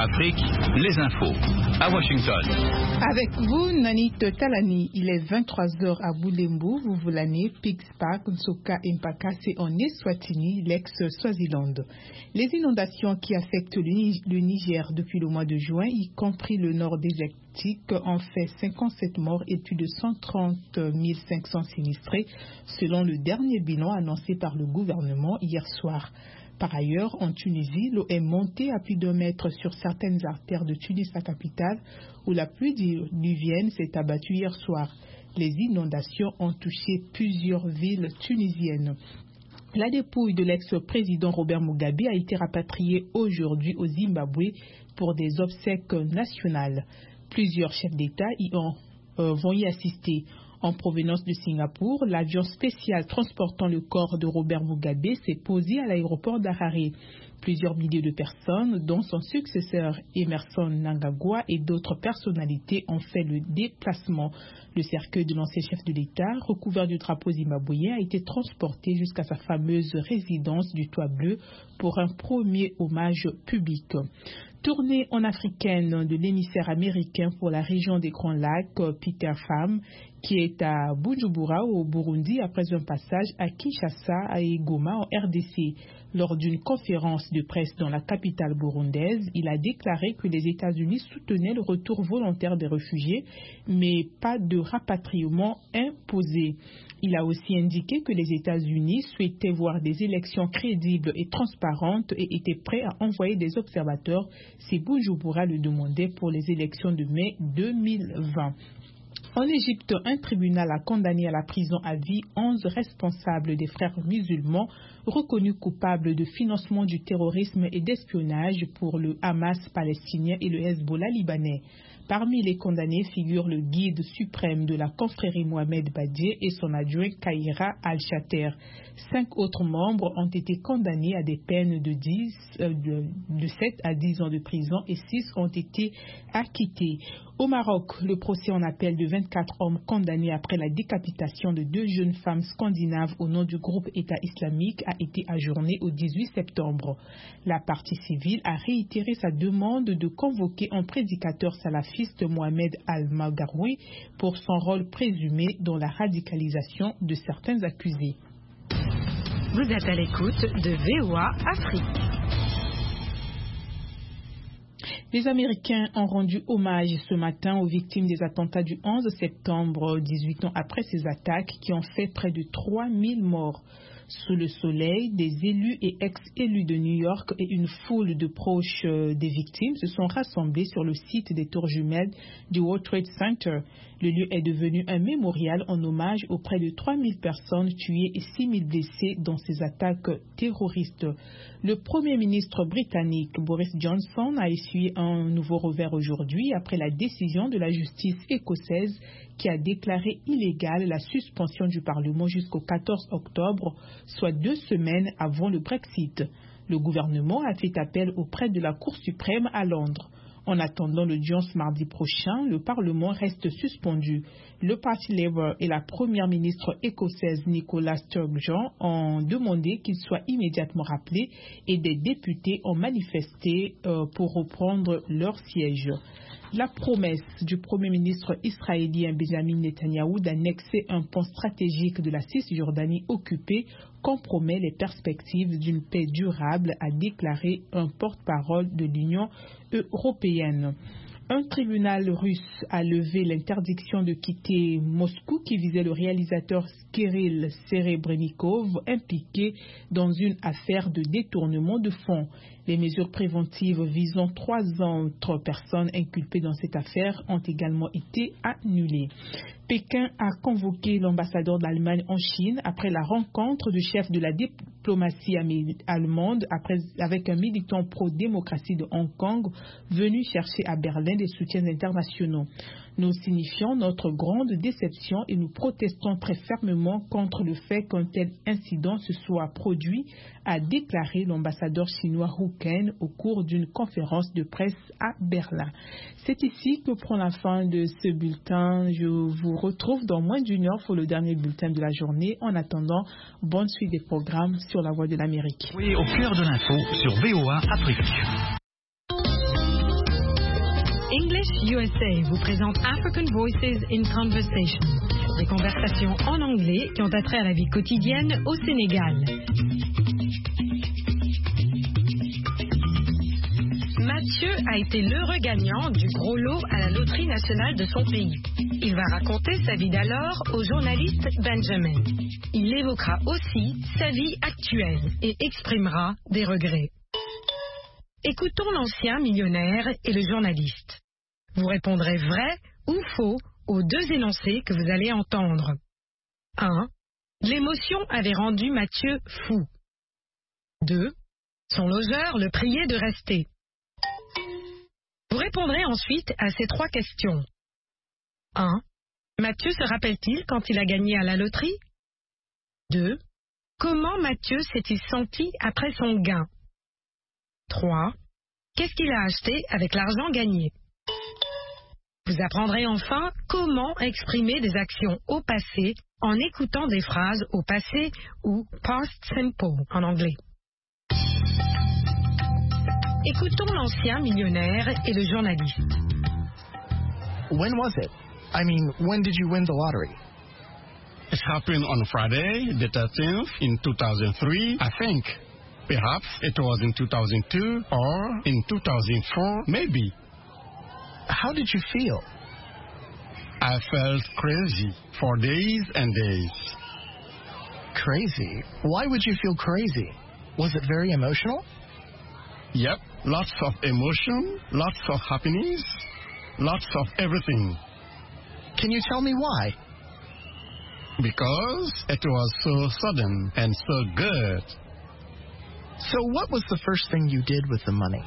Afrique, les infos. À Washington. Avec vous, Nanit Talani, il est 23h à Boulembo, Vuvulane, Pixpark, Nsoka et Mpakase en Eswatini, l'ex-Swaziland. Les inondations qui affectent le Niger depuis le mois de juin, y compris le nord des Atlantiques, ont fait 57 morts et plus de 130 500 sinistrés, selon le dernier bilan annoncé par le gouvernement hier soir. Par ailleurs, en Tunisie, l'eau est montée à plus d'1 mètre sur certaines artères de Tunis, la capitale, où la pluie diluvienne s'est abattue hier soir. Les inondations ont touché plusieurs villes tunisiennes. La dépouille de l'ex-président Robert Mugabe a été rapatriée aujourd'hui au Zimbabwe pour des obsèques nationales. Plusieurs chefs d'État vont y assister. En provenance de Singapour, l'avion spécial transportant le corps de Robert Mugabe s'est posé à l'aéroport d'Harare. Plusieurs milliers de personnes, dont son successeur Emmerson Mnangagwa et d'autres personnalités, ont fait le déplacement. Le cercueil de l'ancien chef de l'État, recouvert du drapeau zimbabwéen, a été transporté jusqu'à sa fameuse résidence du Toit Bleu pour un premier hommage public. Tournée en africaine de l'émissaire américain pour la région des Grands Lacs, Peter Pham, qui est à Bujumbura au Burundi après un passage à Kinshasa et Goma en RDC. Lors d'une conférence de presse dans la capitale burundaise, il a déclaré que les États-Unis soutenaient le retour volontaire des réfugiés, mais pas de rapatriement imposé. Il a aussi indiqué que les États-Unis souhaitaient voir des élections crédibles et transparentes et étaient prêts à envoyer des observateurs si Bujumbura le demandait pour les élections de mai 2020. En Égypte, un tribunal a condamné à la prison à vie 11 responsables des frères musulmans reconnus coupables de financement du terrorisme et d'espionnage pour le Hamas palestinien et le Hezbollah libanais. Parmi les condamnés figurent le guide suprême de la confrérie Mohamed Badié et son adjoint Kaïra Al-Shater. 5 autres membres ont été condamnés à des peines de 7 à 10 ans de prison et 6 ont été acquittés. Au Maroc, le procès en appel de 24 hommes condamnés après la décapitation de 2 jeunes femmes scandinaves au nom du groupe État islamique a été ajourné au 18 septembre. La partie civile a réitéré sa demande de convoquer un prédicateur salafiste Mohamed Al-Magharoui pour son rôle présumé dans la radicalisation de certains accusés. Vous êtes à l'écoute de VOA Afrique. Les Américains ont rendu hommage ce matin aux victimes des attentats du 11 septembre, 18 ans après ces attaques qui ont fait près de 3000 morts. Sous le soleil, des élus et ex-élus de New York et une foule de proches des victimes se sont rassemblés sur le site des tours jumelles du World Trade Center. Le lieu est devenu un mémorial en hommage aux près de 3000 personnes tuées et 6000 blessées dans ces attaques terroristes. Le Premier ministre britannique Boris Johnson a essuyé un nouveau revers aujourd'hui après la décision de la justice écossaise qui a déclaré illégale la suspension du Parlement jusqu'au 14 octobre, soit 2 semaines avant le Brexit. Le gouvernement a fait appel auprès de la Cour suprême à Londres. En attendant l'audience mardi prochain, le Parlement reste suspendu. Le Parti Labour et la première ministre écossaise Nicola Sturgeon ont demandé qu'il soit immédiatement rappelé et des députés ont manifesté pour reprendre leur siège. La promesse du Premier ministre israélien Benjamin Netanyahou d'annexer un pont stratégique de la Cisjordanie occupée compromet les perspectives d'une paix durable, a déclaré un porte-parole de l'Union européenne. Un tribunal russe a levé l'interdiction de quitter Moscou qui visait le réalisateur Kirill Serebrennikov impliqué dans une affaire de détournement de fonds. Les mesures préventives visant 3 autres personnes inculpées dans cette affaire ont également été annulées. Pékin a convoqué l'ambassadeur d'Allemagne en Chine après la rencontre du chef de la diplomatie allemande avec un militant pro-démocratie de Hong Kong venu chercher à Berlin des soutiens internationaux. Nous signifions notre grande déception et nous protestons très fermement contre le fait qu'un tel incident se soit produit, a déclaré l'ambassadeur chinois Hu Ken au cours d'une conférence de presse à Berlin. C'est ici que prend la fin de ce bulletin. Je vous retrouve dans moins d'une heure pour le dernier bulletin de la journée. En attendant, bonne suite des programmes sur la Voix de l'Amérique. Oui, au cœur de l'info sur VOA Afrique. English USA vous présente African Voices in Conversation, des conversations en anglais qui ont attrait à la vie quotidienne au Sénégal. Mathieu a été l'heureux gagnant du gros lot à la loterie nationale de son pays. Il va raconter sa vie d'alors au journaliste Benjamin. Il évoquera aussi sa vie actuelle et exprimera des regrets. Écoutons l'ancien millionnaire et le journaliste. Vous répondrez vrai ou faux aux deux énoncés que vous allez entendre. 1. L'émotion avait rendu Mathieu fou. 2. Son logeur le priait de rester. Vous répondrez ensuite à ces trois questions. 1. Mathieu se rappelle-t-il quand il a gagné à la loterie? 2. Comment Mathieu s'est-il senti après son gain? 3. Qu'est-ce qu'il a acheté avec l'argent gagné? Vous apprendrez enfin comment exprimer des actions au passé en écoutant des phrases au passé ou past simple en anglais. Écoutons l'ancien millionnaire et le journaliste. When was it? I mean, when did you win the lottery? It happened on Friday, the 13th, in 2003, I think. Perhaps it was in 2002 or in 2004, maybe. How did you feel? I felt crazy for days and days. Crazy? Why would you feel crazy? Was it very emotional? Yep, lots of emotion, lots of happiness, lots of everything. Can you tell me why? Because it was so sudden and so good. So what was the first thing you did with the money?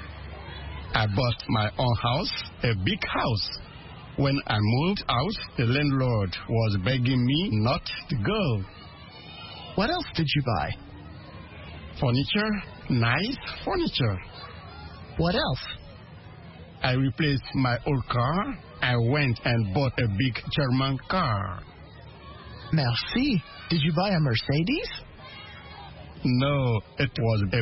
I bought my own house, a big house. When I moved out, the landlord was begging me not to go. What else did you buy? Furniture, nice furniture. What else? I replaced my old car. I went and bought a big German car. Merci. Did you buy a Mercedes? No, it was a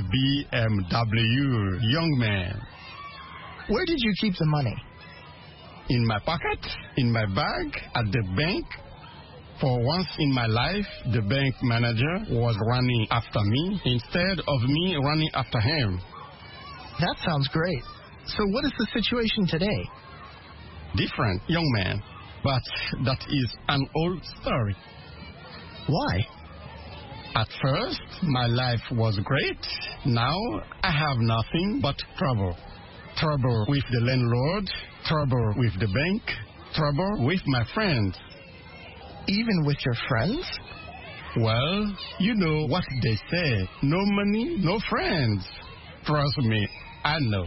BMW, young man. Where did you keep the money? In my pocket, in my bag, at the bank. For once in my life, the bank manager was running after me instead of me running after him. That sounds great. So what is the situation today? Different, young man. But that is an old story. Why? At first, my life was great. Now, I have nothing but trouble. Trouble with the landlord, trouble with the bank, trouble with my friends. Even with your friends? Well, you know what they say. No money, no friends. Trust me, I know.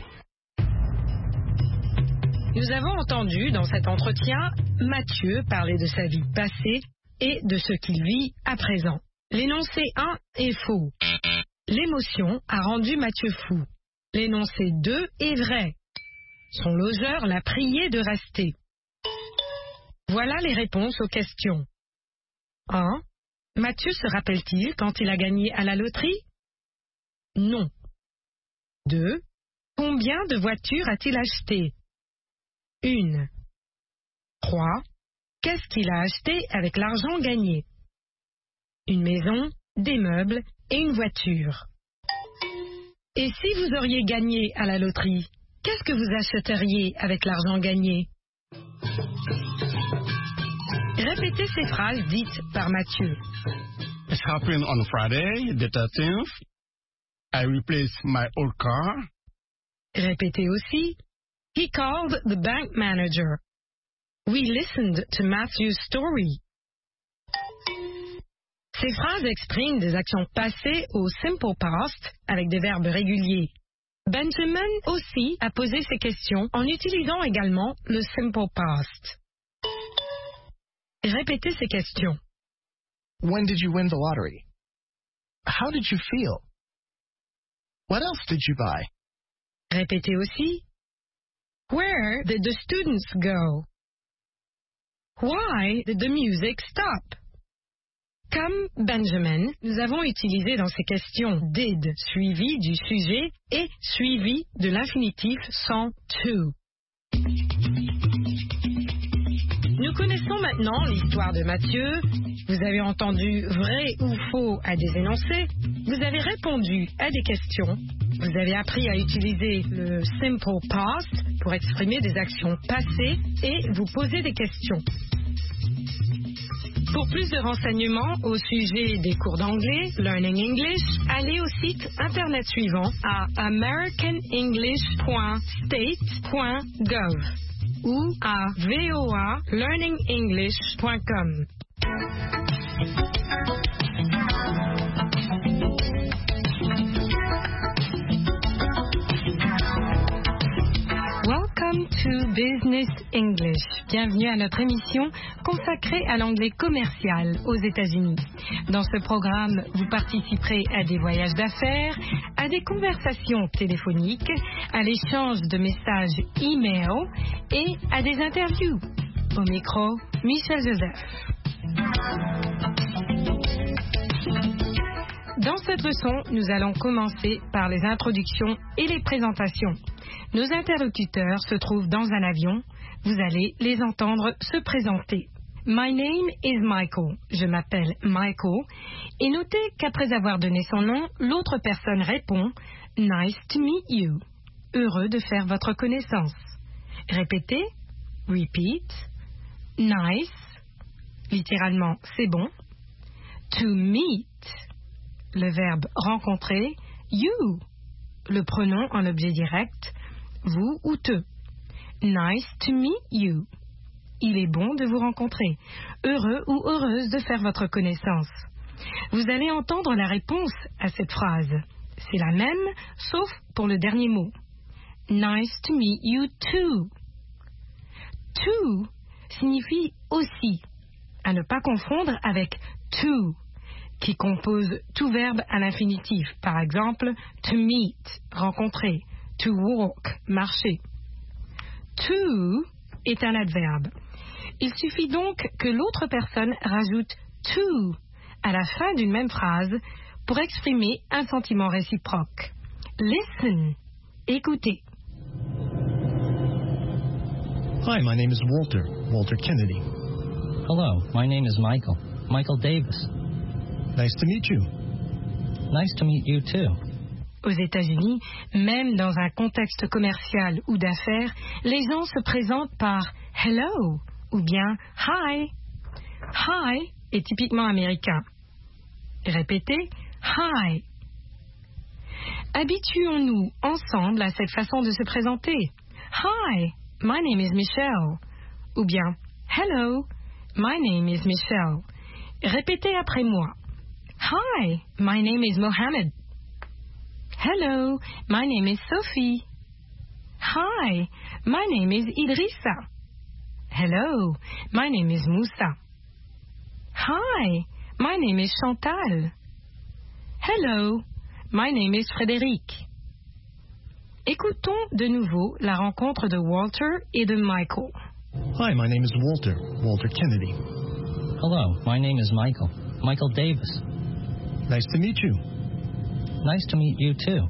Nous avons entendu dans cet entretien Mathieu parler de sa vie passée et de ce qu'il vit à présent. L'énoncé 1 est faux. L'émotion a rendu Mathieu fou. L'énoncé 2 est vrai. Son logeur l'a prié de rester. Voilà les réponses aux questions. 1. Mathieu se rappelle-t-il quand il a gagné à la loterie? Non. 2. Combien de voitures a-t-il acheté? 1. 3. Qu'est-ce qu'il a acheté avec l'argent gagné? Une maison, des meubles et une voiture. Et si vous auriez gagné à la loterie, qu'est-ce que vous achèteriez avec l'argent gagné? Répétez ces phrases dites par Mathieu. It happened on Friday, the 13th. I replaced my old car. Répétez aussi. He called the bank manager. We listened to Matthew's story. Ces phrases expriment des actions passées au simple past avec des verbes réguliers. Benjamin aussi a posé ces questions en utilisant également le simple past. Répétez ces questions. When did you win the lottery? How did you feel? What else did you buy? Répétez aussi. Where did the students go? Why did the music stop? Comme Benjamin, nous avons utilisé dans ces questions did suivi du sujet et suivi de l'infinitif sans to. Nous connaissons maintenant l'histoire de Mathieu. Vous avez entendu vrai ou faux à des énoncés. Vous avez répondu à des questions. Vous avez appris à utiliser le simple past pour exprimer des actions passées et vous poser des questions. Pour plus de renseignements au sujet des cours d'anglais, Learning English, allez au site internet suivant à americanenglish.state.gov ou à voalearningenglish.com. Welcome to Business English. Bienvenue à notre émission consacrée à l'anglais commercial aux États-Unis. Dans ce programme, vous participerez à des voyages d'affaires, à des conversations téléphoniques, à l'échange de messages e-mail et à des interviews. Au micro, Michel Joseph. Dans cette leçon, nous allons commencer par les introductions et les présentations. Nos interlocuteurs se trouvent dans un avion. Vous allez les entendre se présenter. My name is Michael. Je m'appelle Michael. Et notez qu'après avoir donné son nom, l'autre personne répond Nice to meet you. Heureux de faire votre connaissance. Répétez. Repeat. Nice. Littéralement, c'est bon. To meet. Le verbe rencontrer. You. Le pronom en objet direct. Vous ou te. Nice to meet you. Il est bon de vous rencontrer. Heureux ou heureuse de faire votre connaissance. Vous allez entendre la réponse à cette phrase. C'est la même, sauf pour le dernier mot. Nice to meet you too. To signifie aussi, à ne pas confondre avec to, qui compose tout verbe à l'infinitif. Par exemple, to meet, rencontrer. To walk, marcher. To est un adverbe. Il suffit donc que l'autre personne rajoute to à la fin d'une même phrase pour exprimer un sentiment réciproque. Listen. Écoutez. Hi, my name is Walter. Walter Kennedy. Hello, my name is Michael. Michael Davis. Nice to meet you. Nice to meet you too. Aux États-Unis, même dans un contexte commercial ou d'affaires, les gens se présentent par hello ou bien hi. Hi est typiquement américain. Répétez hi. Habituons-nous ensemble à cette façon de se présenter. Hi, my name is Michelle. Ou bien hello, my name is Michelle. Répétez après moi. Hi, my name is Mohammed. Hello, my name is Sophie. Hi, my name is Idrissa. Hello, my name is Moussa. Hi, my name is Chantal. Hello, my name is Frédéric. Écoutons de nouveau la rencontre de Walter et de Michael. Hi, my name is Walter. Walter Kennedy. Hello, my name is Michael. Michael Davis. Nice to meet you. Nice to meet you too.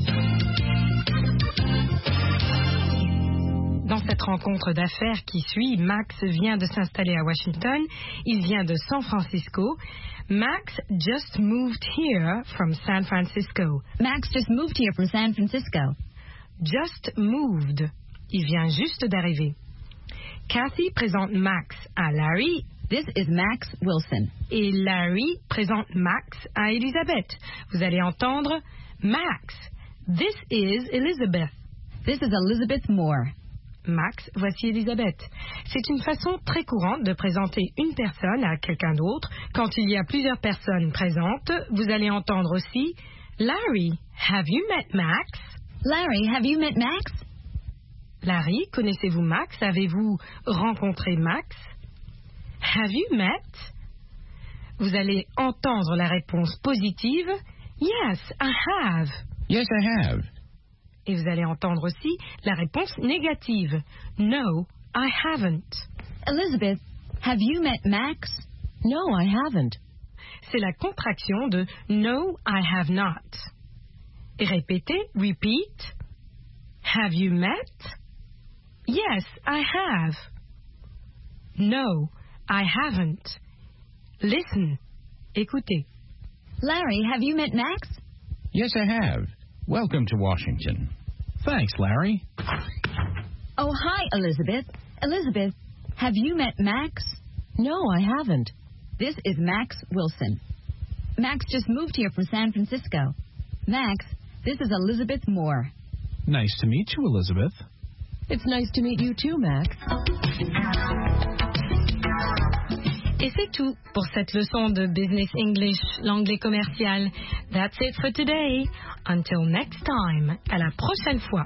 Dans cette rencontre d'affaires qui suit, Max vient de s'installer à Washington. Il vient de San Francisco. Max just moved here from San Francisco. Max just moved here from San Francisco. Just moved. Il vient juste d'arriver. Kathy présente Max à Larry. This is Max Wilson. Et Larry présente Max à Elizabeth. Vous allez entendre Max. This is Elizabeth. This is Elizabeth Moore. Max, voici Elizabeth. C'est une façon très courante de présenter une personne à quelqu'un d'autre. Quand il y a plusieurs personnes présentes, vous allez entendre aussi Larry, have you met Max? Larry, have you met Max? Larry, connaissez-vous Max? Avez-vous rencontré Max? Have you met? Vous allez entendre la réponse positive. Yes, I have. Yes, I have. Et vous allez entendre aussi la réponse négative. No, I haven't. Elizabeth, have you met Max? No, I haven't. C'est la contraction de No, I have not. Et répétez, repeat. Have you met? Yes, I have. No, I haven't. Listen. Écoutez. Larry, have you met Max? Yes, I have. Welcome to Washington. Thanks, Larry. Oh, hi, Elizabeth. Elizabeth, have you met Max? No, I haven't. This is Max Wilson. Max just moved here from San Francisco. Max, this is Elizabeth Moore. Nice to meet you, Elizabeth. It's nice to meet you too, Max. Et c'est tout pour cette leçon de Business English, l'anglais commercial. That's it for today. Until next time. À la prochaine fois.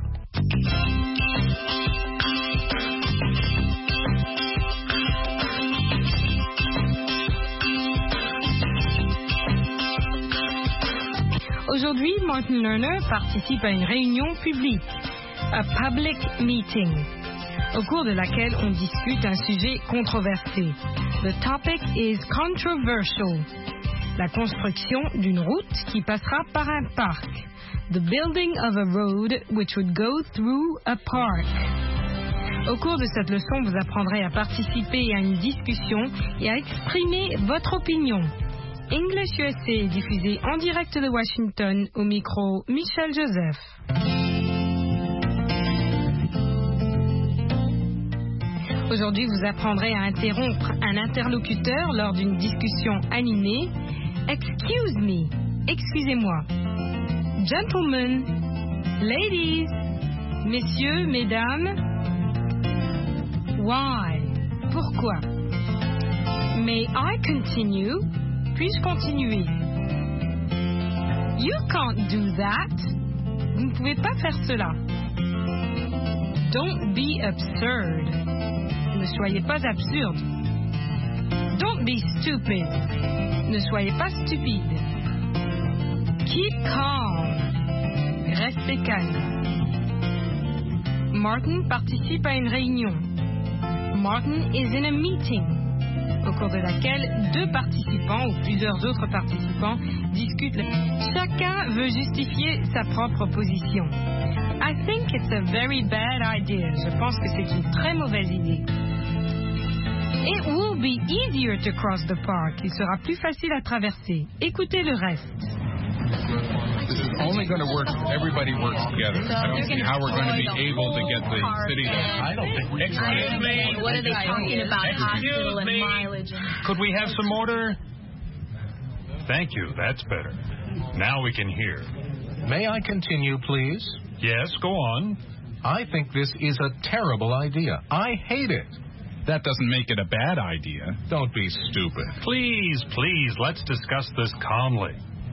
Aujourd'hui, Martin Lerner participe à une réunion publique, a public meeting, au cours de laquelle on discute un sujet controversé. The topic is controversial. La construction d'une route qui passera par un parc. The building of a road which would go through a park. Au cours de cette leçon, vous apprendrez à participer à une discussion et à exprimer votre opinion. English USA est diffusé en direct de Washington au micro Michel Joseph. Aujourd'hui, vous apprendrez à interrompre un interlocuteur lors d'une discussion animée. Excuse me, excusez-moi. Gentlemen, ladies, messieurs, mesdames. Why? Pourquoi? May I continue? Puis-je continuer? You can't do that. Vous ne pouvez pas faire cela. Don't be absurd. Ne soyez pas absurde. Don't be stupid. Ne soyez pas stupide. Keep calm. Restez calme. Martin participe à une réunion. Martin is in a meeting, au cours de laquelle deux participants ou plusieurs autres participants discutent. Chacun veut justifier sa propre position. I think it's a very bad idea. Je pense que c'est une très mauvaise idée. It will be easier to cross the park. Il sera plus facile à traverser. Écoutez le reste. This is only going to work if everybody works together. I don't see how we're going to be able to get the city to... I don't think we can. What are they talking about? Hospital and mileage. Could we have some order? Thank you. That's better. Now we can hear. May I continue, please? Yes, go on. I think this is a terrible idea. I hate it. That doesn't make it a bad idea. Don't be stupid. Please, let's discuss this calmly.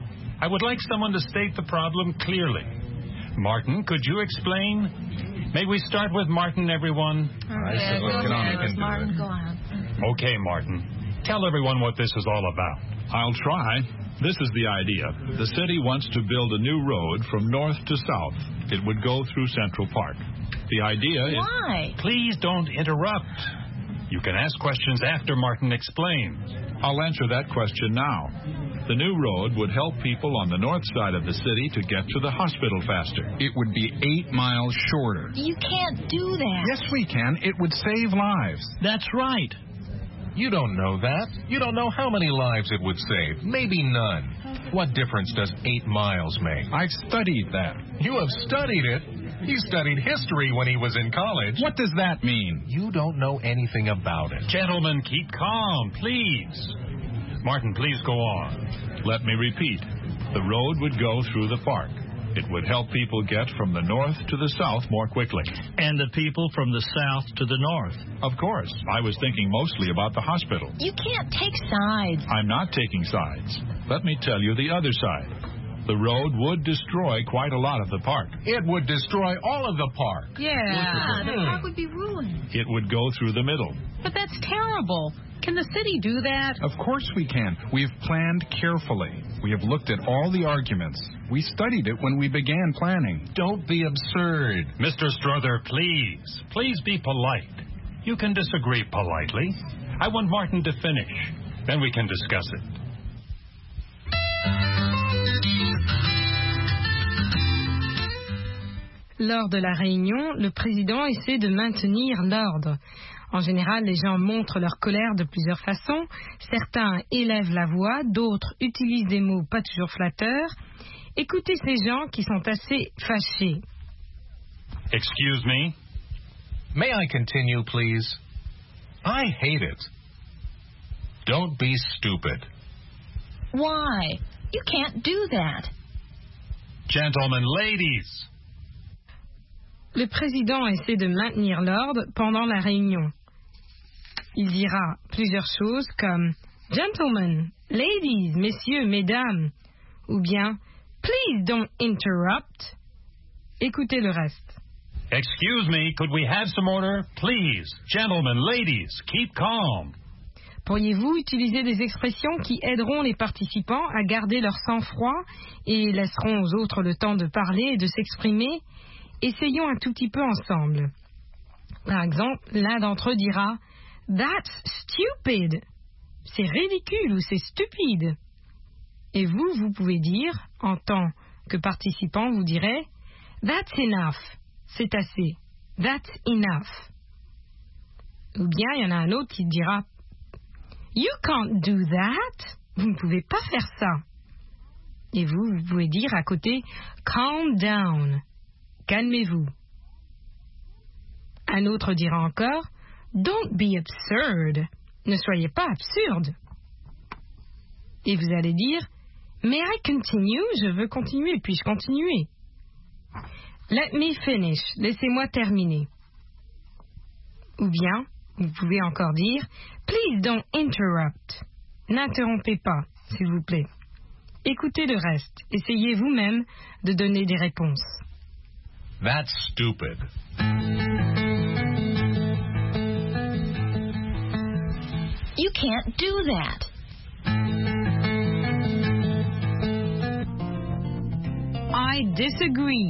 I would like someone to state the problem clearly. Martin, could you explain? May we start with Martin, everyone? Let's get on. Martin, go on. Okay, Martin. Tell everyone what this is all about. I'll try. This is the idea. The city wants to build a new road from north to south. It would go through Central Park. The idea is... Why? Please don't interrupt. You can ask questions after Martin explains. I'll answer that question now. The new road would help people on the north side of the city to get to the hospital faster. It would be 8 miles shorter. You can't do that. Yes, we can. It would save lives. That's right. You don't know that. You don't know how many lives it would save. Maybe none. What difference does 8 miles make? I've studied that. You have studied it? He studied history when he was in college. What does that mean? You don't know anything about it. Gentlemen, keep calm, please. Martin, please go on. Let me repeat. The road would go through the park. It would help people get from the north to the south more quickly. And the people from the south to the north. Of course. I was thinking mostly about the hospital. You can't take sides. I'm not taking sides. Let me tell you the other side. The road would destroy quite a lot of the park. It would destroy all of the park. Yeah, the park would be ruined. It would go through the middle. But that's terrible. Can the city do that? Of course we can. We've planned carefully. We have looked at all the arguments. We studied it when we began planning. Don't be absurd. Mr. Strother, please. Please be polite. You can disagree politely. I want Martin to finish. Then we can discuss it. Lors de la réunion, le président essaie de maintenir l'ordre. En général, les gens montrent leur colère de plusieurs façons. Certains élèvent la voix, d'autres utilisent des mots pas toujours flatteurs. Écoutez ces gens qui sont assez fâchés. Excuse me. May I continue, please? I hate it. Don't be stupid. Why? You can't do that. Gentlemen, ladies. Le président essaie de maintenir l'ordre pendant la réunion. Il dira plusieurs choses comme « Gentlemen, ladies, messieurs, mesdames » ou bien « Please don't interrupt ». Écoutez le reste. Excuse me, could we have some order? Please, gentlemen, ladies, keep calm. Pourriez-vous utiliser des expressions qui aideront les participants à garder leur sang-froid et laisseront aux autres le temps de parler et de s'exprimer? Essayons un tout petit peu ensemble. Par exemple, l'un d'entre eux dira « That's stupid ». C'est ridicule ou c'est stupide. Et vous pouvez dire, en tant que participant, vous direz « That's enough ». C'est assez. That's enough. Ou bien, il y en a un autre qui dira You can't do that. Vous ne pouvez pas faire ça. Et vous pouvez dire à côté Calm down. Calmez-vous. Un autre dira encore Don't be absurd. Ne soyez pas absurde. Et vous allez dire May I continue? Je veux continuer. Puis-je continuer? Let me finish. Laissez-moi terminer. Ou bien, vous pouvez encore dire Please don't interrupt. N'interrompez pas, s'il vous plaît. Écoutez le reste. Essayez vous-même de donner des réponses. That's stupid. You can't do that. I disagree.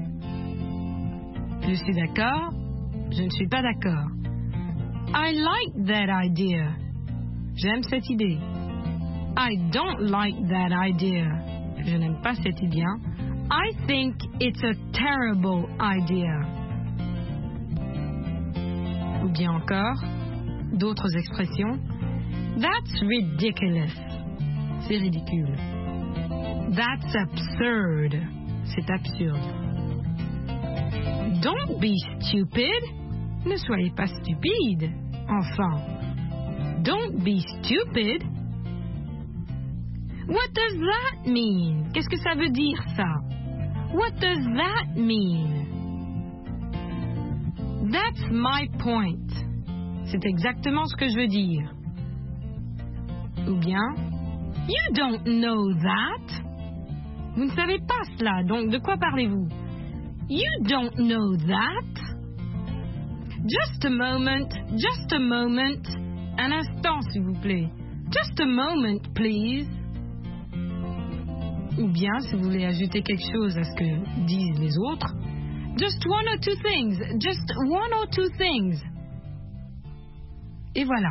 Je suis d'accord. Je ne suis pas d'accord. I like that idea. J'aime cette idée. I don't like that idea. Je n'aime pas cette idée. I think it's a terrible idea. Ou bien encore, d'autres expressions. That's ridiculous. C'est ridicule. That's absurd. C'est absurde. Don't be stupid. Ne soyez pas stupide. Enfin, don't be stupid. What does that mean? Qu'est-ce que ça veut dire, ça? What does that mean? That's my point. C'est exactement ce que je veux dire. Ou bien, you don't know that. Vous ne savez pas cela, donc de quoi parlez-vous? You don't know that. Just a moment, just a moment. Un instant, s'il vous plaît. Just a moment, please. Ou bien, si vous voulez ajouter quelque chose à ce que disent les autres, just one or two things. Just one or two things. Et voilà.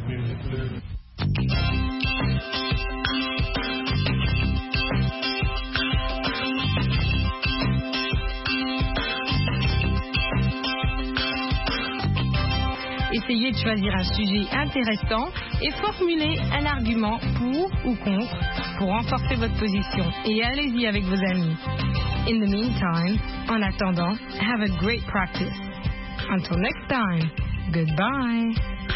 Essayez de choisir un sujet intéressant et formulez un argument pour ou contre pour renforcer votre position. Et allez-y avec vos amis. In the meantime, en attendant, have a great practice. Until next time, goodbye.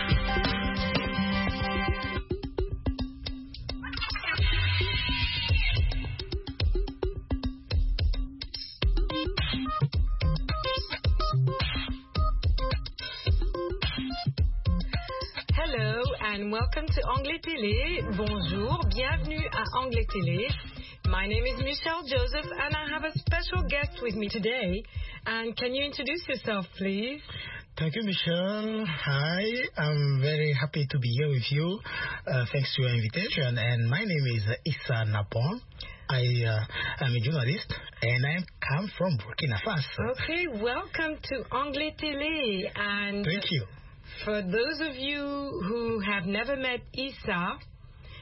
And welcome to Anglais Télé. Bonjour, bienvenue à Anglais Télé. My name is Michelle Joseph and I have a special guest with me today. And can you introduce yourself, please? Thank you, Michelle. Hi, I'm very happy to be here with you. Thanks to your invitation. And my name is Issa Napon. I am a journalist and I come from Burkina Faso. Okay, welcome to Anglais Télé. And thank you. For those of you who have never met Issa,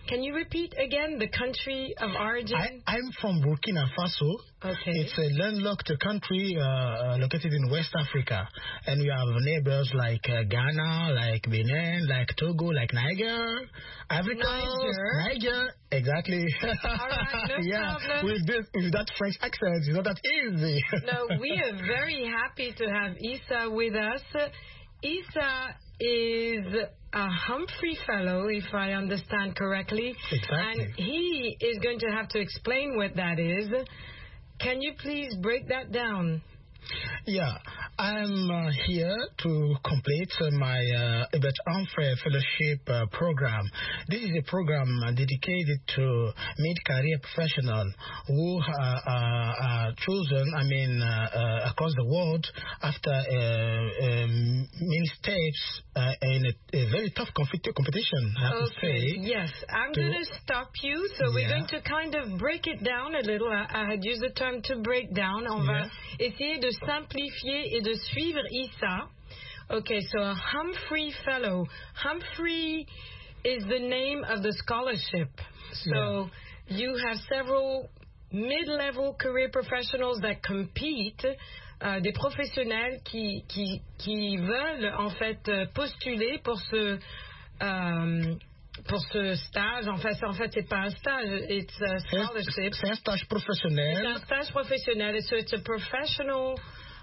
Can you repeat again the country of origin? I'm from Burkina Faso. Okay. It's a landlocked country located in West Africa. And we have neighbors like Ghana, like Benin, like Togo, like Niger, Ivory Coast, Niger. Exactly. All right, no problem. With that French accent, it's not that easy. No, we are very happy to have Issa with us. Issa is a Humphrey Fellow, if I understand correctly. Exactly. And he is going to have to explain what that is. Can you please break that down? Yeah, I'm here to complete my Hubert Humphrey Fellowship program. This is a program dedicated to mid-career professionals who are chosen, across the world after many steps in a very tough competition, I have to say. Yes, I'm going to stop you. So we're going to kind of break it down a little. I had used the term to break down. On va essayer de simplifier et de suivre Issa. Okay, so a Humphrey Fellow. Humphrey is the name of the scholarship. So you have several mid-level career professionals that compete, des professionnels qui veulent en fait postuler pour ce stage. En fait, c'est pas un stage, it's a scholarship. C'est un stage professionnel. C'est un stage professionnel. So it's a professional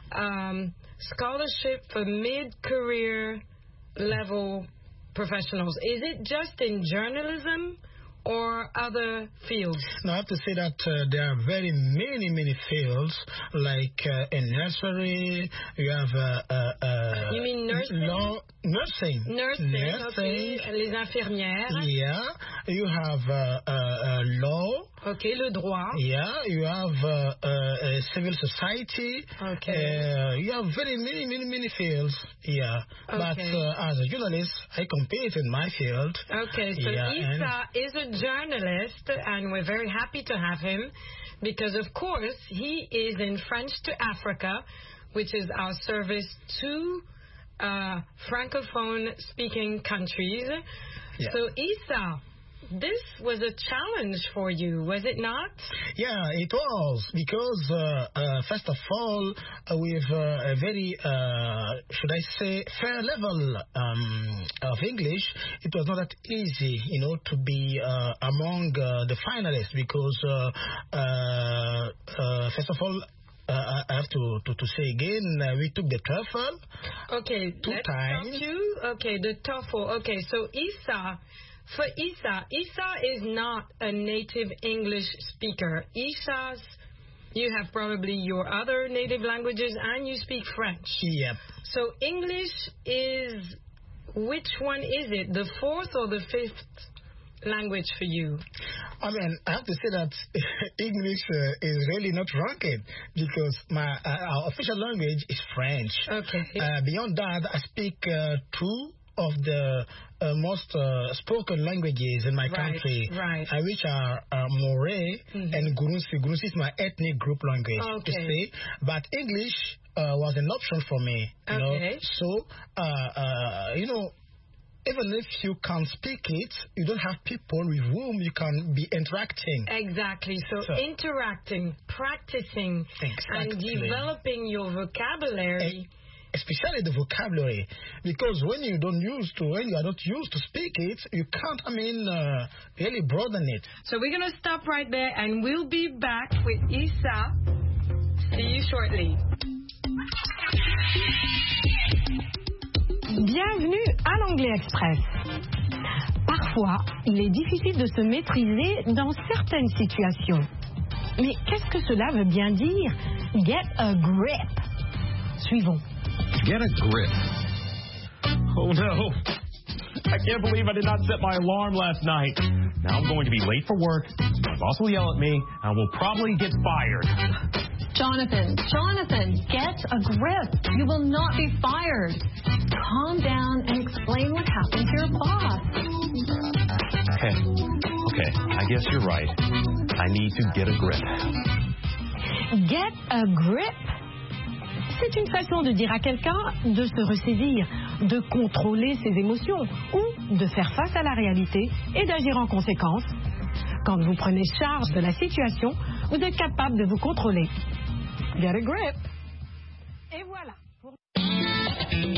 scholarship for mid-career level professionals. Is it just in journalism or other fields? No, I have to say that there are very many fields, like in nursery, you have you mean nursing? Nursing. Okay. Les infirmières. Yeah, you have law. Okay, le droit. Yeah, you have civil society. Okay. You have very many fields. Yeah. Okay. But as a journalist, I compete in my field. Okay, so Issa is a journalist, and we're very happy to have him because, of course, he is in French to Africa, which is our service to Francophone-speaking countries. Yeah. So, Issa, this was a challenge for you, was it not? Yeah, it was, because first of all, with a very, should I say, fair level of English, it was not that easy, to be among the finalists, because first of all, I have to say again, we took the TOEFL. Okay, two times. Stop you. Okay, the TOEFL. Okay, so for Issa is not a native English speaker. You have probably your other native languages and you speak French. Yep. So English is, which one is it? The fourth or the fifth language for you? I have to say that English is really not ranked, because our official language is French. Okay. Beyond that, I speak two of the most spoken languages in my country, which are Moray and Gurunsi. Gurunsi is my ethnic group language, to say. But English was an option for me. So, even if you can't speak it, you don't have people with whom you can be interacting. Exactly. So interacting, practicing, and developing your vocabulary. Especially the vocabulary, because when you are not used to speak it, you can't, really broaden it. So we're going to stop right there, and we'll be back with Issa. See you shortly. Bienvenue à l'Anglais Express. Parfois, il est difficile de se maîtriser dans certaines situations. Mais qu'est-ce que cela veut bien dire? Get a grip. Suivons. Get a grip. Oh no. I can't believe I did not set my alarm last night. Now I'm going to be late for work. My boss will yell at me, and will probably get fired. Jonathan, get a grip. You will not be fired. Calm down and explain what happened to your boss. Okay, I guess you're right. I need to get a grip. Get a grip. C'est une façon de dire à quelqu'un de se ressaisir, de contrôler ses émotions ou de faire face à la réalité et d'agir en conséquence. Quand vous prenez charge de la situation, vous êtes capable de vous contrôler. Get a grip!